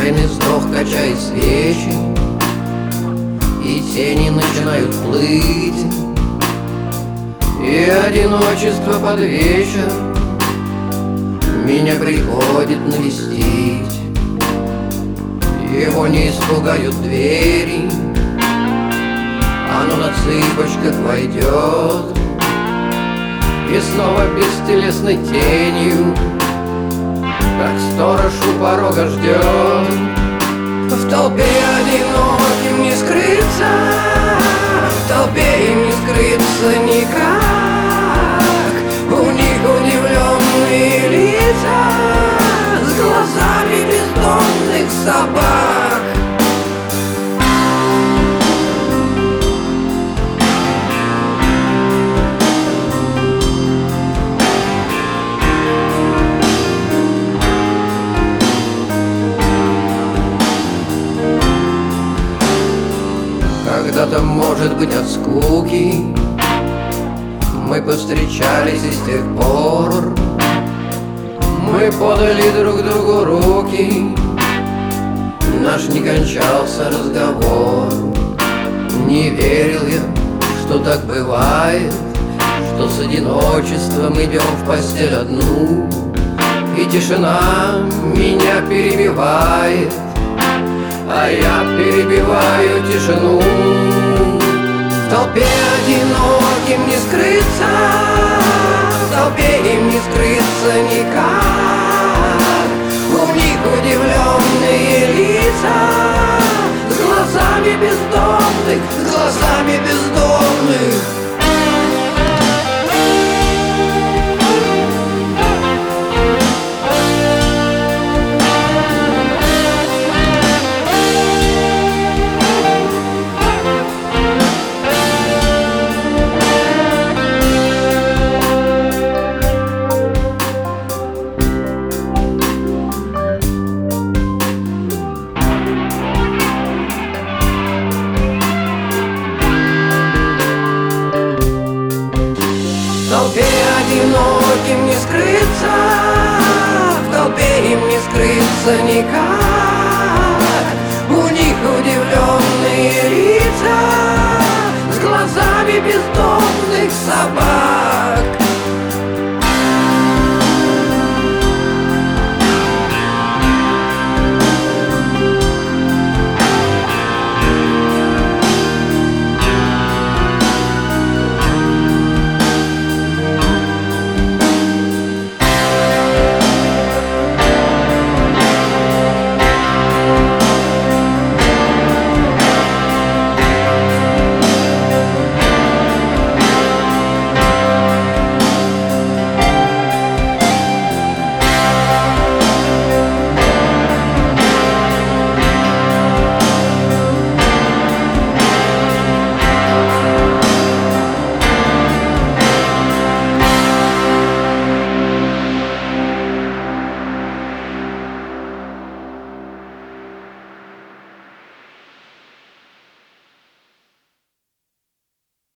Отчаянный вздох качает свечи, и тени начинают плыть, и одиночество под вечер меня приходит навестить. Его не испугают двери, оно на цыпочках войдет и снова бестелесной тенью, как сторож у порога ждет. В толпе одиноким не скрыться, в толпе им не скрыться никак. У них удивленные лица с глазами бездомных собак. Когда-то, может быть, от скуки мы повстречались, и с тех пор мы подали друг другу руки. Наш не кончался разговор. Не верил я, что так бывает, что с одиночеством идем в постель одну, и тишина меня перебивает, а я перебиваю тишину. В толпе одиноким не скрыться, в толпе им не скрыться никак. У них удивленные лица с глазами бездомных, с глазами бездомных. В толпе одиноким не скрыться, в толпе им не скрыться никак.